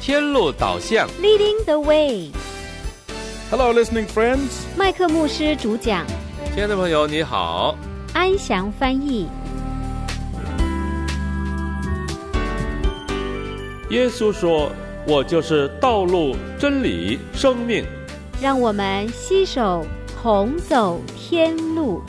天路导向 Leading the way. Hello, listening friends. 麦克牧师主讲， 亲爱的朋友你好， 安详翻译。 耶稣说，我就是道路、真理、生命。 让我们携手同走天路。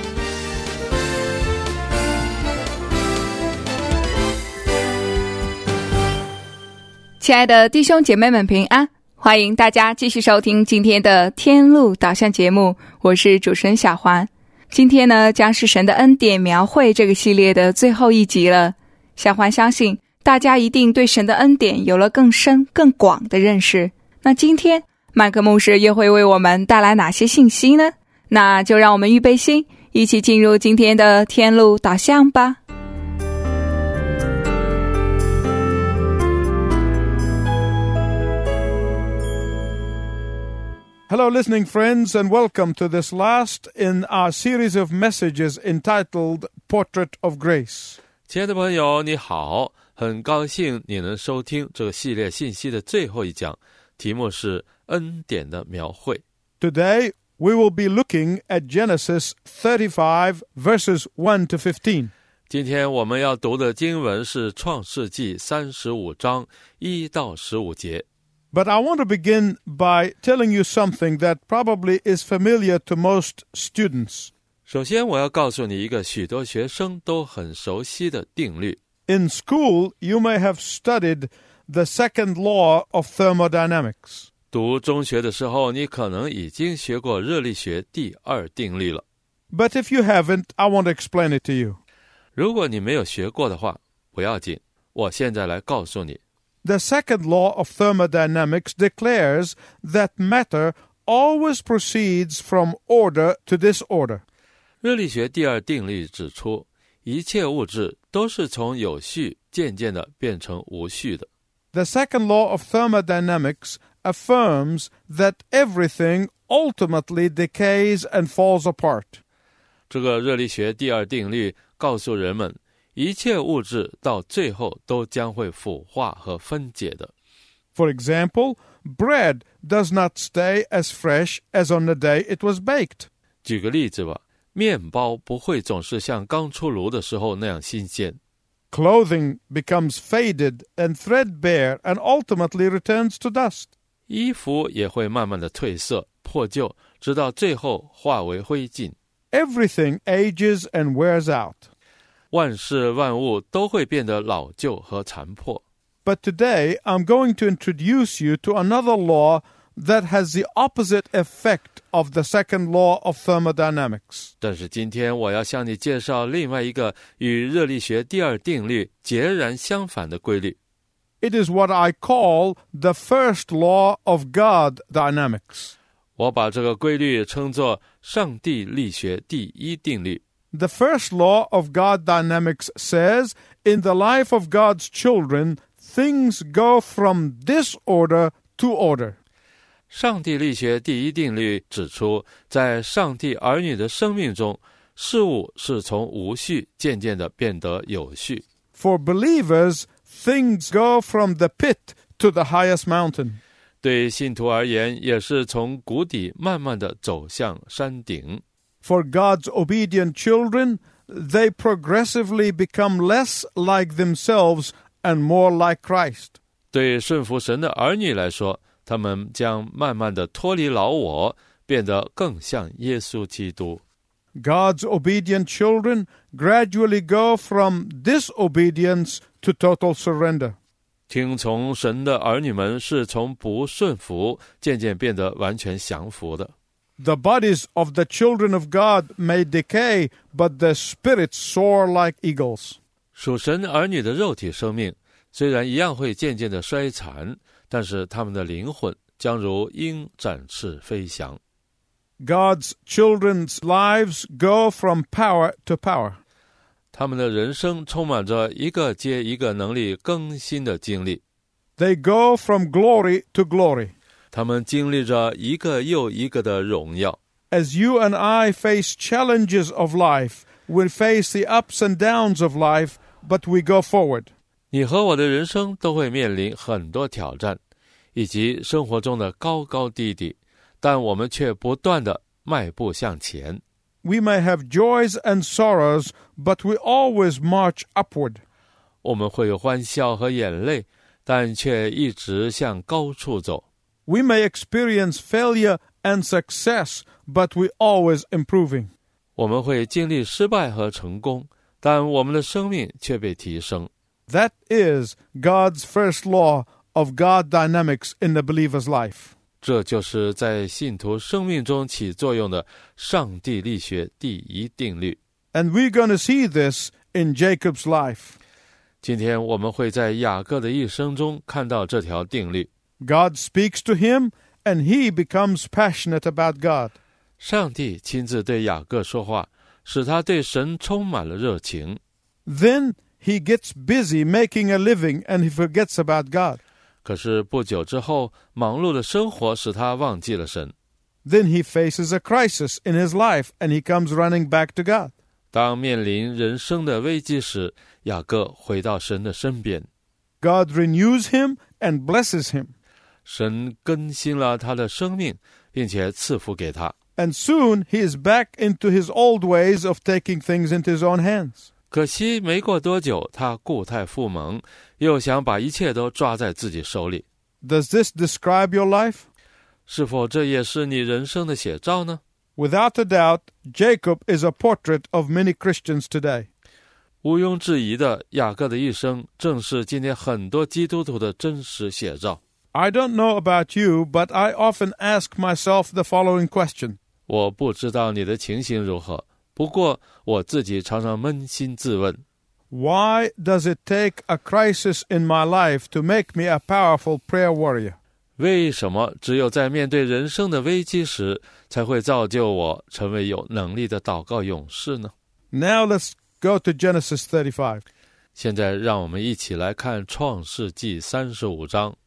亲爱的弟兄姐妹们平安，欢迎大家继续收听今天的天路导向节目，我是主持人小环。今天呢，将是神的恩典描绘这个系列的最后一集了。小环相信大家一定对神的恩典有了更深更广的认识。那今天麦克牧师又会为我们带来哪些信息呢？那就让我们预备心，一起进入今天的天路导向吧。 Hello, listening friends, and welcome to this last in our series of messages entitled Portrait of Grace. 亲爱的朋友你好，很高兴你能收听这个系列信息的最后一讲，题目是恩典的描绘。 Today, we will be looking at Genesis 35, verses 1 to 15. 今天我们要读的经文是创世纪35章1到15节。 But I want to begin by telling you something that probably is familiar to most students. 首先我要告诉你一个许多学生都很熟悉的定律。 In school, you may have studied the second law of thermodynamics. 读中学的时候，你可能已经学过热力学第二定律了。 But if you haven't, I want to explain it to you. 如果你没有学过的话，不要紧，我现在来告诉你。 The second law of thermodynamics declares that matter always proceeds from order to disorder. 热力学第二定律指出，一切物质都是从有序渐渐地变成无序的。 The second law of thermodynamics affirms that everything ultimately decays and falls apart. 这个热力学第二定律告诉人们，一切物质到最后都将会腐化和分解的。 For example, bread does not stay as fresh as on the day it was baked. 举个例子吧，面包不会总是像刚出炉的时候那样新鲜。 Clothing becomes faded and threadbare and ultimately returns to dust. 衣服也会慢慢的褪色、破旧，直到最后化为灰烬。 Everything ages and wears out. 万事万物都会变得老旧和残破。 But today, I'm going to introduce you to another law that has the opposite effect of the second law of thermodynamics. 但是今天我要向你介绍另外一个与热力学第二定律截然相反的规律。 It is what I call the first law of God dynamics. 我把这个规律称作上帝力学第一定律。 The first law of God dynamics says, in the life of God's children, things go from disorder to order. 上帝力学第一定律指出，在上帝儿女的生命中，事物是从无序渐渐地变得有序。 For believers, things go from the pit to the highest mountain. 对信徒而言，也是从谷底慢慢地走向山顶。 For God's obedient children, they progressively become less like themselves and more like Christ. 对顺服神的儿女来说，他们将慢慢地脱离老我，变得更像耶稣基督。 God's obedient children gradually go from disobedience to total surrender. 听从神的儿女们是从不顺服渐渐变得完全降服的。 The bodies of the children of God may decay, but their spirits soar like eagles. 属神儿女的肉体生命虽然一样会渐渐的衰残，但是他们的灵魂将如鹰展翅飞翔。 God's children's lives go from power to power. 他们的人生充满着一个接一个能力更新的经历。 They go from glory to glory. 他们经历着一个又一个的荣耀。 As you and I face challenges of life, we face the ups and downs of life, but we go forward. 你和我的人生都会面临很多挑战，以及生活中的高高低低，但我们却不断地迈步向前。 We may have joys and sorrows, but we always march upward. 我们会有欢笑和眼泪，但却一直向高处走。 We may experience failure and success, but we always improving. 我们会经历失败和成功，但我们的生命却被提升。 That is God's first law of God dynamics in the believer's life. 这就是在信徒生命中起作用的上帝力学第一定律。 And we're going to see this in Jacob's life. 今天我们会在雅各的一生中看到这条定律。 God speaks to him, and he becomes passionate about God. 上帝亲自对雅各说话，使他对神充满了热情。 Then he gets busy making a living, and he forgets about God. 可是不久之后，忙碌的生活使他忘记了神。 Then he faces a crisis in his life, and he comes running back to God. 当面临人生的危机时，雅各回到神的身边。 God renews him and blesses him. 神更新了他的生命，并且赐福给他。 And soon he is back into his old ways of taking things into his own hands. 可惜没过多久，他故态复萌，又想把一切都抓在自己手里。 Does this describe your life? 是否这也是你人生的写照呢？ Without a doubt, Jacob is a portrait of many Christians today. 毋庸置疑的，雅各的一生正是今天很多基督徒的真实写照。 I don't know about you, but I often ask myself the following question. 我不知道你的情形如何，不过我自己常常扪心自问。 Why does it take a crisis in my life to make me a powerful prayer warrior? 为什么只有在面对人生的危机时，才会造就我成为有能力的祷告勇士呢？ Now let's go to Genesis 35. 现在让我们一起来看创世纪35章。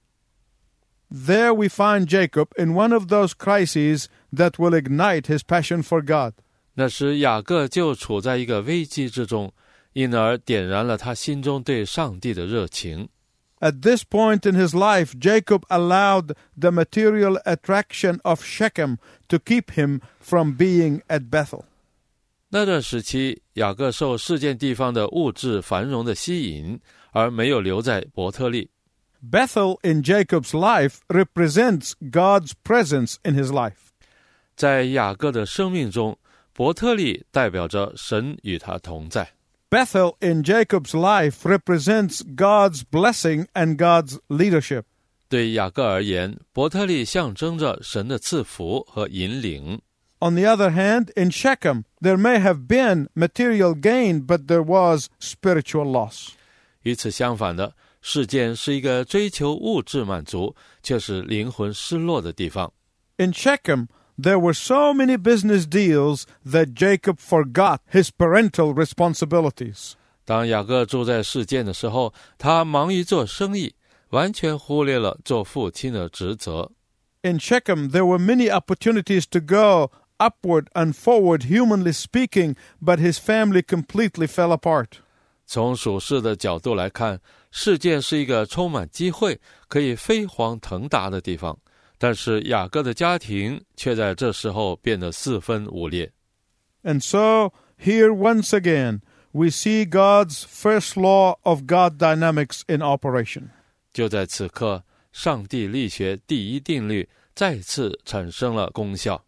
There we find Jacob in one of those crises that will ignite his passion for God. 那时雅各就处在一个危机之中，因而点燃了他心中对上帝的热情。 At this point in his life, Jacob allowed the material attraction of Shechem to keep him from being at Bethel. 那段时期，雅各受事件地方的物质繁荣的吸引，而没有留在伯特利。 Bethel in Jacob's life represents God's presence in his life. 在雅各的生命中，伯特利代表着神与他同在。 Bethel in Jacob's life represents God's blessing and God's leadership. 对雅各而言，伯特利象征着神的赐福和引领。 On the other hand, in Shechem, there may have been material gain, but there was spiritual loss. 与此相反的，事件是一个追求物质满足，却是灵魂失落的地方。 In Shechem, there were so many business deals that Jacob forgot his parental responsibilities. 当雅各住在事件的时候，他忙于做生意，完全忽略了做父亲的职责。 In Shechem, there were many opportunities to go upward and forward, humanly speaking, but his family completely fell apart. 从属世的角度来看，事件是一个充满机会，可以飞黄腾达的地方。但是雅各的家庭却在这时候变得四分五裂。 And so, here once again, we see God's first law of God dynamics in operation. 就在此刻，上帝力学第一定律再次产生了功效。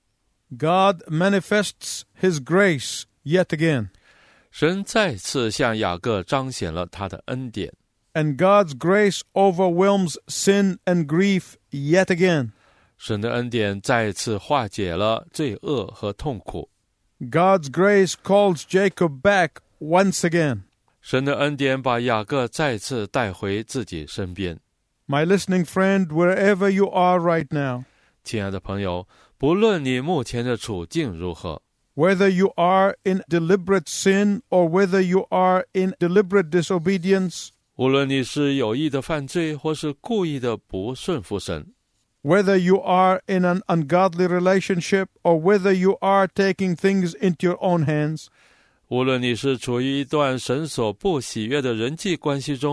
God manifests His grace yet again. 神再次向雅各彰显了他的恩典。 And God's grace overwhelms sin and grief yet again. 神的恩典再次化解了罪恶和痛苦。 God's grace calls Jacob back once again. 神的恩典把雅各再次带回自己身边。 My listening friend, wherever you are right now, 亲爱的朋友，不论你目前的处境如何， whether you are in deliberate sin or whether you are in deliberate disobedience, 无论你是有意的犯罪或是故意的不顺服神， whether you are in an ungodly relationship or whether you are taking things into your own hands, 无论你是处于一段神所不喜悦的人际关系中，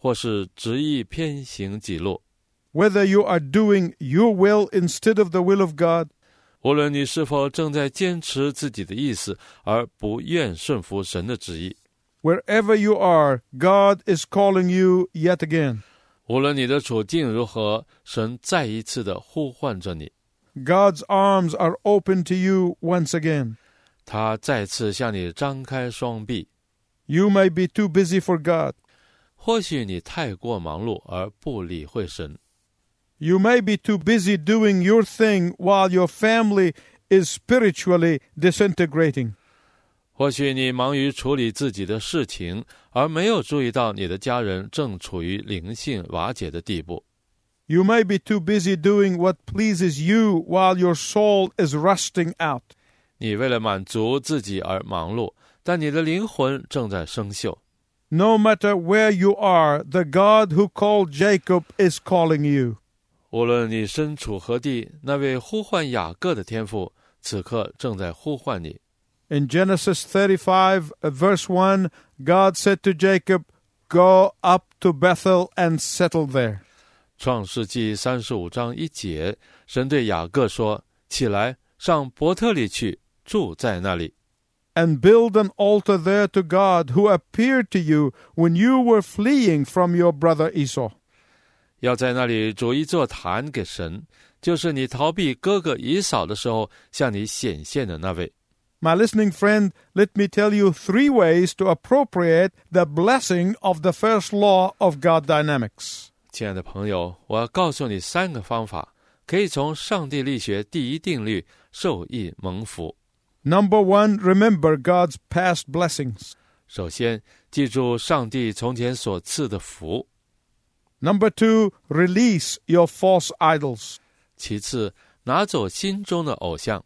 或是执意偏行己路。 Whether you are doing your will instead of the will of God, 无论你是否正在坚持自己的意思，而不愿顺服神的旨意， wherever you are, God is calling you yet again. 无论你的处境如何，神再一次的呼唤着你， God's arms are open to you once again. 他再次向你张开双臂。 You may be too busy for God. 或许你太过忙碌而不理会神， You may be too busy doing your thing while your family is spiritually disintegrating. 或许你忙于处理自己的事情，而没有注意到你的家人正处于灵性瓦解的地步。 You may be too busy doing what pleases you while your soul is rusting out. 你为了满足自己而忙碌，但你的灵魂正在生锈。 No matter where you are, the God who called Jacob is calling you. 无论你身处何地，那位呼唤雅各的天父此刻正在呼唤你。 In Genesis 35, verse 1, God said to Jacob, "Go up to Bethel and settle there." 创世纪35章1节，神对雅各说：起来，上伯特利去，住在那里。 And build an altar there to God who appeared to you when you were fleeing from your brother Esau. 要在那里筑一座坛给神，就是你逃避哥哥以扫的时候向你显现的那位。 My listening friend, let me tell you 3 ways to appropriate the blessing of the first law of God dynamics. 亲爱的朋友，我要告诉你3个方法，可以从上帝力学第一定律受益蒙福。 Number 1, remember God's past blessings. 首先，记住上帝从前所赐的福。 Number 2, release your false idols. 其次，拿走心中的偶像。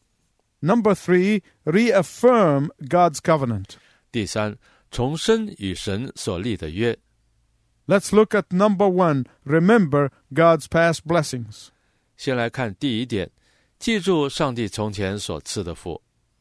Number 3, reaffirm God's covenant. 第三，重申与神所立的约。 Let's look at number 1, remember God's past blessings. 先来看第一点，记住上帝从前所赐的福。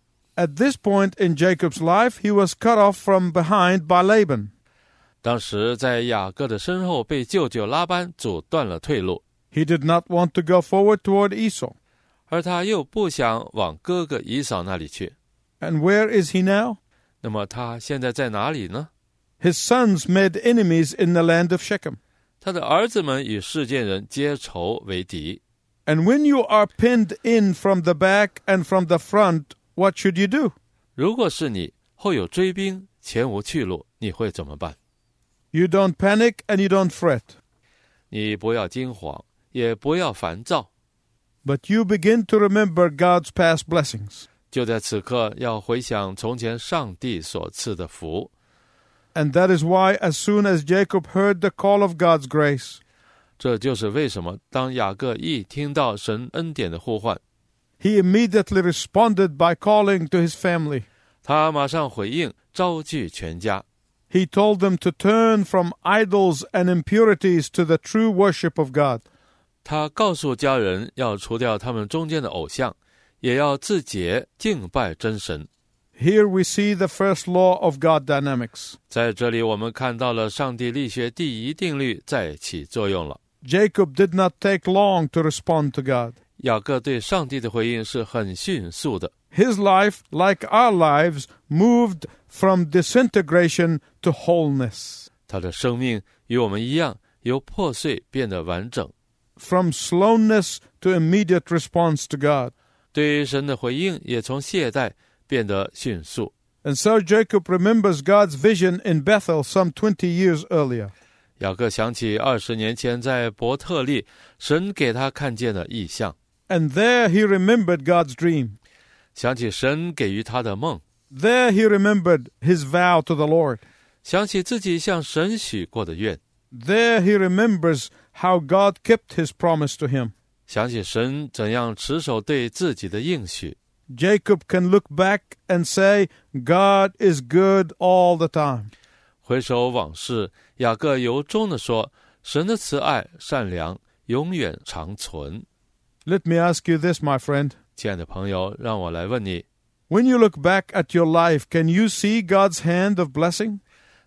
At this point in Jacob's life, he was cut off from behind by Laban. 当时在雅各的身后被舅舅拉班阻断了退路， He did not want to go forward toward Esau. 而他又不想往哥哥以扫那里去。 And where is he now? 那么他现在在哪里呢？ His sons made enemies in the land of Shechem. 他的儿子们与世界人结仇为敌。 And when you are pinned in from the back and from the front, what should you do? 如果是你，后有追兵，前无去路，你会怎么办？ You don't panic and you don't fret, 你不要惊慌，也不要烦躁， but you begin to remember God's past blessings. 就在此刻要回想从前上帝所赐的福。 And that is why as soon as Jacob heard the call of God's grace, 这就是为什么当雅各一听到神恩典的呼唤， he immediately responded by calling to his family. 他马上回应，招聚全家。 He told them to turn from idols and impurities to the true worship of God. 他告诉家人要除掉他们中间的偶像，也要自洁敬拜真神。 Here we see the first law of God dynamics. 在这里我们看到了上帝力学第一定律在起作用了。 Jacob did not take long to respond to God. 雅各对上帝的回应是很迅速的。 His life, like our lives, moved from disintegration to wholeness, 他的生命与我们一样，由破碎变得完整。 from slowness to immediate response to God. 对于神的回应也从懈怠变得迅速。 And so Jacob remembers God's vision in Bethel some 20 years earlier. 雅各想起20年前在伯特利，神给他看见的异象， And there he remembered God's dream. 想起神给予他的梦， There he remembered his vow to the Lord. 想起自己向神许过的愿， There he remembers how God kept his promise to him. 想起神怎样持守对自己的应许。 Jacob can look back and say, God is good all the time. 回首往事，雅各由衷地说，神的慈爱善良永远长存。 Let me ask you this, my friend. 亲爱的朋友，让我来问你， When you look back at your life, can you see God's hand of blessing?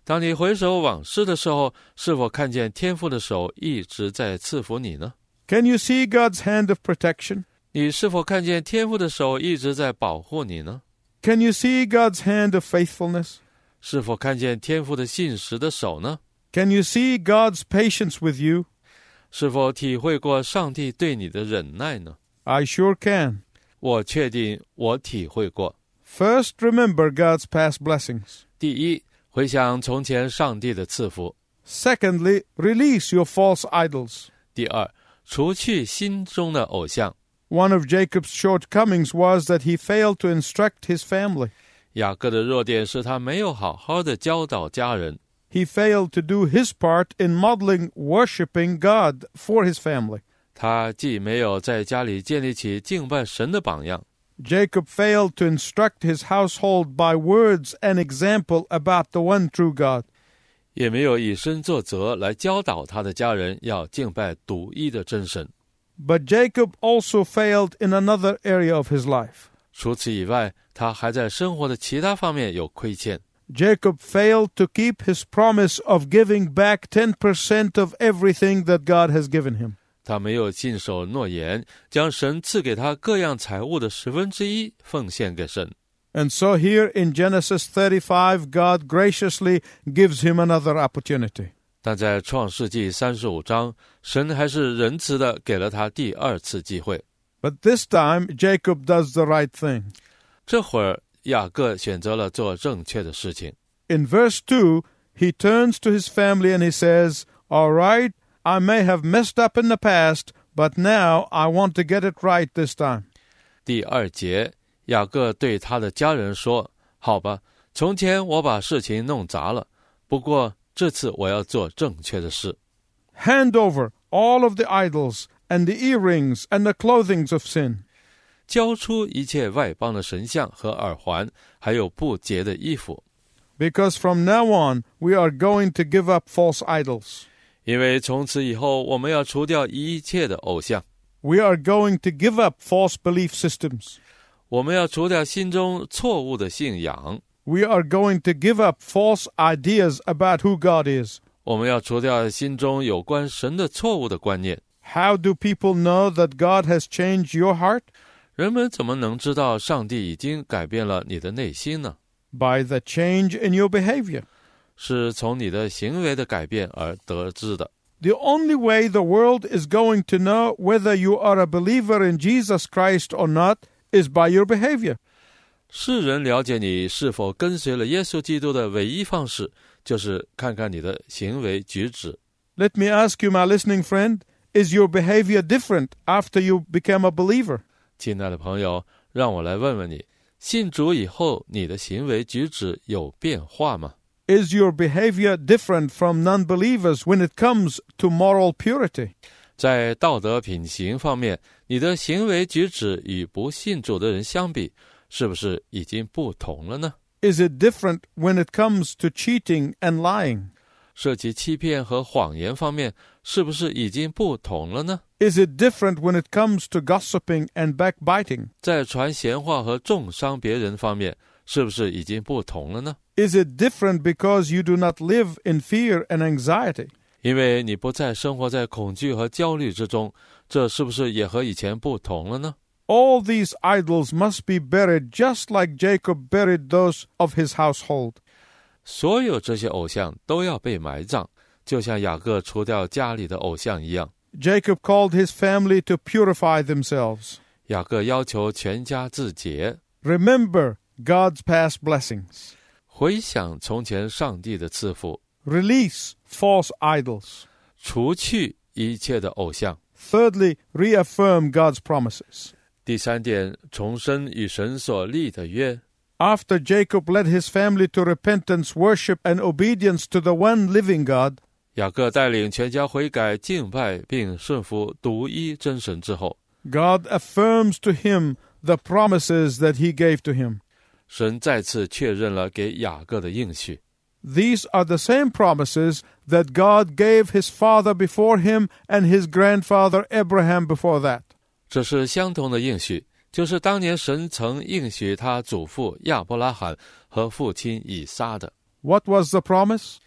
当你回首往事的时候，是否看见天父的手一直在赐福你呢？ Can you see God's hand of protection? 你是否看见天父的手一直在保护你呢？ Can you see God's hand of faithfulness? 是否看见天父的信实的手呢？ Can you see God's patience with you? 是否体会过上帝对你的忍耐呢？ I sure can. 我确定我体会过。 First, remember God's past blessings. 第一，回想从前上帝的赐福。 Secondly, release your false idols. 第二，除去心中的偶像。 One of Jacob's shortcomings was that he failed to instruct his family. 雅各的弱点是他没有好好的教导家人， He failed to do his part in modeling worshiping God for his family. 他既没有在家里建立起敬拜神的榜样， Jacob failed to instruct his household by words and example about the one true God. 也没有以身作则来教导他的家人要敬拜独一的真神。 But Jacob also failed in another area of his life. 除此以外，他还在生活的其他方面有亏欠。 Jacob failed to keep his promise of giving back 10% of everything that God has given him. 他没有信守诺言，将神赐给他各样财物的1/10奉献给神。 And so here in Genesis 35, God graciously gives him another opportunity. 但在创世纪35章，神还是仁慈的给了他第二次机会。 But this time, Jacob does the right thing. 这会儿，雅各选择了做正确的事情。 In verse 2, he turns to his family and he says, All right, I may have messed up in the past, but now I want to get it right this time. 第二节，雅各对他的家人说：“好吧，从前我把事情弄砸了，不过这次我要做正确的事。 Hand over all of the idols and the earrings and the clothings of sin. 交出一切外邦的神像和耳环，还有不洁的衣服， Because from now on, we are going to give up false idols. 因为从此以后我们要除掉一切的偶像， We are going to give up false belief systems. 我们要除掉心中错误的信仰， We are going to give up false ideas about who God is. 我们要除掉心中有关神的错误的观念。 How do people know that God has changed your heart? 人们怎么能知道上帝已经改变了你的内心呢？ By the change in your behavior. 是从你的行为的改变而得知的。 The only way the world is going to know whether you are a believer in Jesus Christ or not is by your behavior. 世人了解你是否跟随了耶稣基督的唯一方式，就是看看你的行为举止。 Let me ask you, my listening friend, is your behavior different after you become a believer? 亲爱的朋友，让我来问问你，信主以后，你的行为举止有变化吗？ Is your behavior different from non-believers when it comes to moral purity? 在道德品行方面，你的行为举止与不信主的人相比，是不是已经不同了呢？ Is it different when it comes to cheating and lying? 涉及欺骗和谎言方面，是不是已经不同了呢？ Is it different when it comes to gossiping and backbiting? 在传闲话和重伤别人方面，是不是已经不同了呢？ Is it different because you do not live in fear and anxiety? 因为你不再生活在恐惧和焦虑之中，这是不是也和以前不同了呢？ All these idols must be buried just like Jacob buried those of his household. 所有这些偶像都要被埋葬，就像雅各除掉家里的偶像一样。 Jacob called his family to purify themselves. 雅各要求全家自洁， Remember God's past blessings. 回想从前上帝的赐福， Release false idols. 除去一切的偶像。 Thirdly, reaffirm God's promises. 第三点，重申与神所立的约。 After Jacob led his family to repentance, worship, and obedience to the one living God, 雅各带领全家悔改、敬拜并顺服独一真神之后， God affirms to him the promises that he gave to him. 神再次确认了给雅各的应许。 These are the same promises that God gave his father before him and his grandfather Abraham before that. 这是相同的应许，就是当年神曾应许他祖父亚伯拉罕和父亲以撒的。 What was the promise?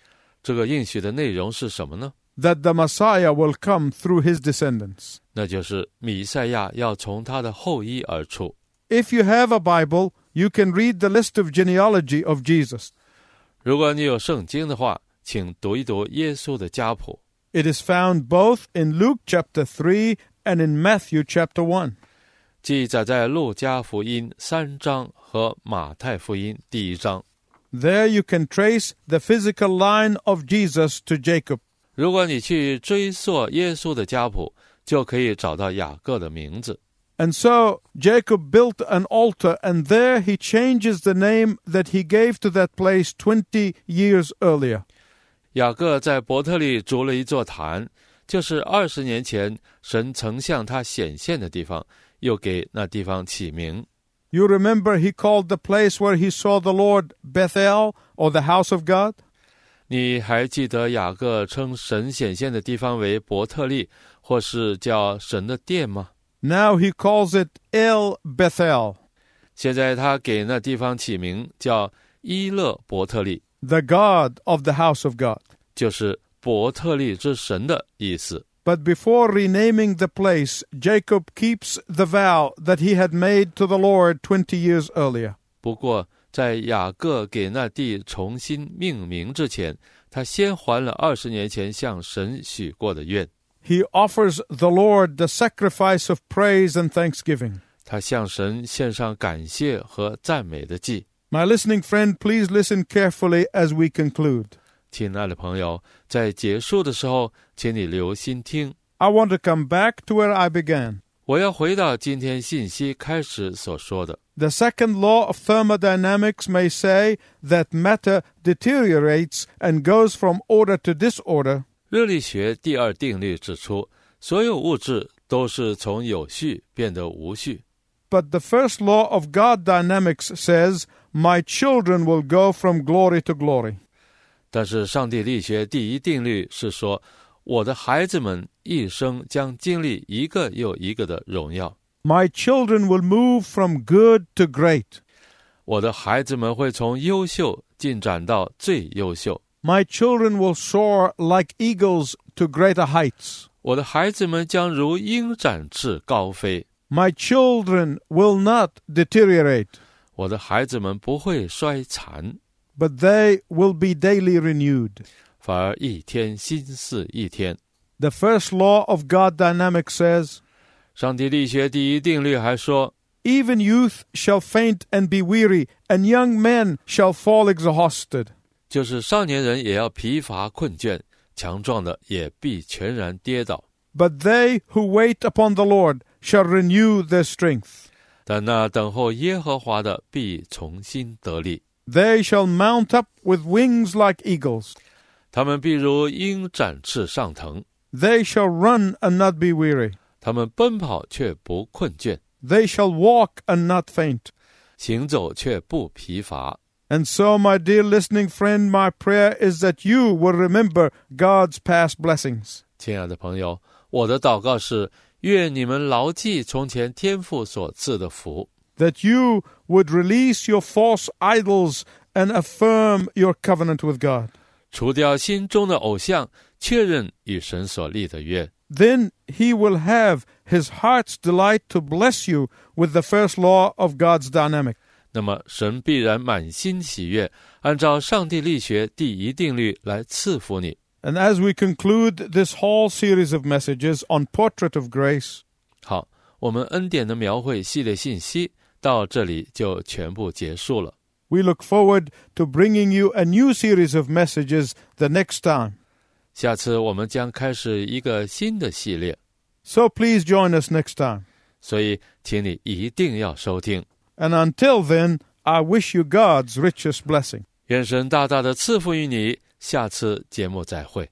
这个应许的内容是什么呢？ That the Messiah will come through his descendants. 那就是弥赛亚要从他的后裔而出。 If you have a Bible, you can read the list of genealogy of Jesus. 如果你有圣经的话，请读一读耶稣的家谱。 It is found both in Luke chapter 3 and in Matthew chapter 1. 记载在路加福音3章和马太福音1章。 There you can trace the physical line of Jesus to Jacob. 如果你去追溯耶稣的家谱，就可以找到雅各的名字。 And so Jacob built an altar, and there he changes the name that he gave to that place 20 years earlier. 雅各在伯特利筑了一座坛，就是20年前神曾向他显现的地方，又给那地方起名。 You remember he called the place where he saw the Lord Bethel, or the house of God? 你还记得雅各称神显现的地方为伯特利，或是叫神的殿吗？ Now he calls it El Bethel, 现在他给那地方起名叫伊勒伯特利， the God of the house of God. 就是伯特利之神的意思。 But before renaming the place, Jacob keeps the vow that he had made to the Lord 20 years earlier. 不过在雅各给那地重新命名之前，他先还了20年前向神许过的愿。 He offers the Lord the sacrifice of praise and thanksgiving. 他向神献上感谢和赞美的祭。 My listening friend, please listen carefully as we conclude. 亲爱的朋友，在结束的时候，请你留心听。 I want to come back to where I began. 我要回到今天信息开始所说的。 The second law of thermodynamics may say that matter deteriorates and goes from order to disorder. 热力学第2定律指出，所有物质都是从有序变得无序。 But the first law of God dynamics says, my children will go from glory to glory. 但是上帝力学第1定律是说，我的孩子们一生将经历一个又一个的荣耀。 My children will move from good to great. 我的孩子们会从优秀进展到最优秀。 My children will soar like eagles to greater heights. 我的孩子们将如鹰展翅高飞。 My children will not deteriorate, 我的孩子们不会衰残， but they will be daily renewed. 反而一天新似一天。 The first law of God dynamics says, 上帝力学第1定律还说， even youth shall faint and be weary, and young men shall fall exhausted. 就是少年人也要疲乏困倦，强壮的也必全然跌倒。 But they who wait upon the Lord shall renew their strength. 但那等候耶和华的必重新得力， They shall mount up with wings like eagles. 他们必如鹰展翅上腾， They shall run and not be weary. 他们奔跑却不困倦， They shall walk and not faint. 行走却不疲乏。 And so, my dear listening friend, my prayer is that you will remember God's past blessings. 亲爱的朋友，我的祷告是，愿你们牢记从前天父所赐的福， That you would release your false idols and affirm your covenant with God. 除掉心中的偶像，确认与神所立的约。 Then he will have his heart's delight to bless you with the first law of God's dynamic. 那么神必然满心喜悦，按照上帝力学第1定律来赐福你。 And as we conclude this whole series of messages on Portrait of Grace, 好，我们恩典的描绘系列信息到这里就全部结束了。 we look forward to bringing you a new series of messages the next time. 下次我们将开始一个新的系列， So please join us next time. 所以请你一定要收听。 And until then, I wish you God's richest blessing. 愿神大大的赐福于你，下次节目再会。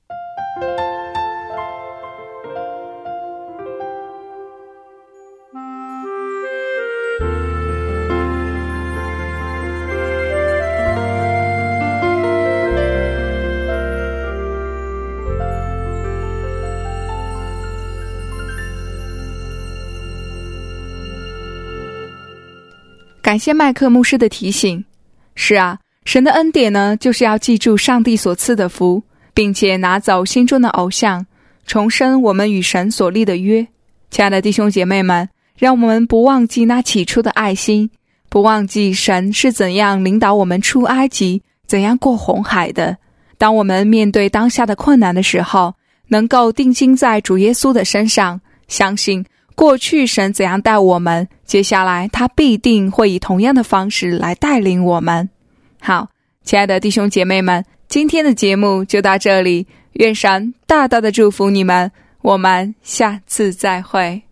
感谢麦克牧师的提醒。是啊，神的恩典呢，就是要记住上帝所赐的福， 并且拿走心中的偶像，重申我们与神所立的约。亲爱的弟兄姐妹们，让我们不忘记那起初的爱心，不忘记神是怎样领导我们出埃及，怎样过红海的。当我们面对当下的困难的时候，能够定睛在主耶稣的身上，相信过去神怎样带我们，接下来他必定会以同样的方式来带领我们。好，亲爱的弟兄姐妹们，今天的节目就到这里，愿神大大的祝福你们，我们下次再会。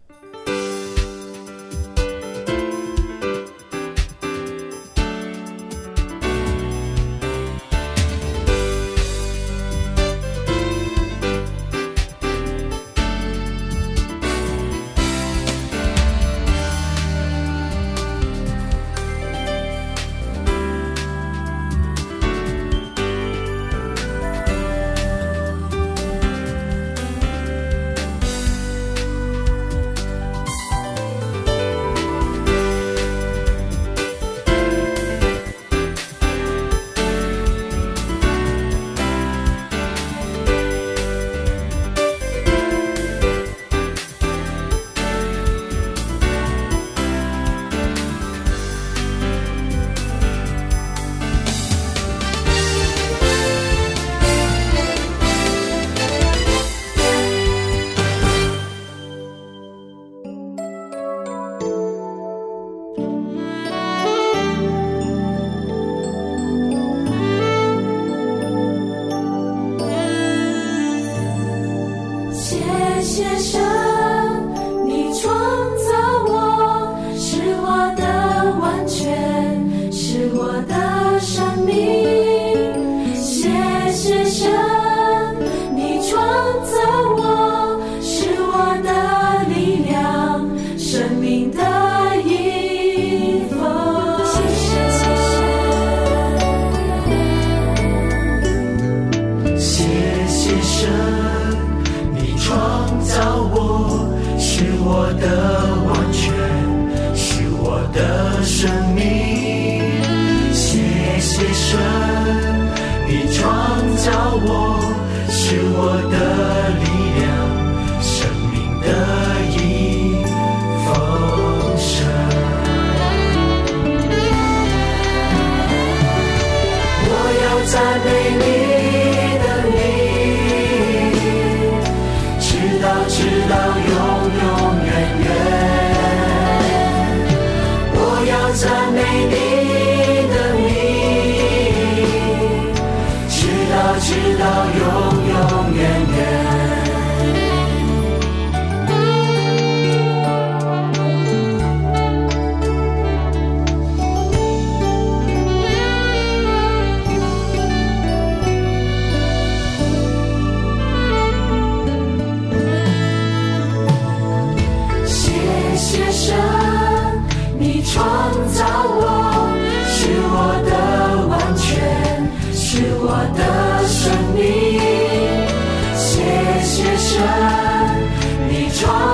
谢神，你创造我，是我的完全，是我的生命。谢谢神，你创造我，是我的力量，生命的一份。谢谢神，创造我，是我的完全，是我的生命。谢谢神，你创造我，是我的力量，生命的一丰盛。我要赞美你的名，直到永永远远，我要赞美你的名，直到永永远远。创造我，是我的完全，是我的生命。谢谢神，你创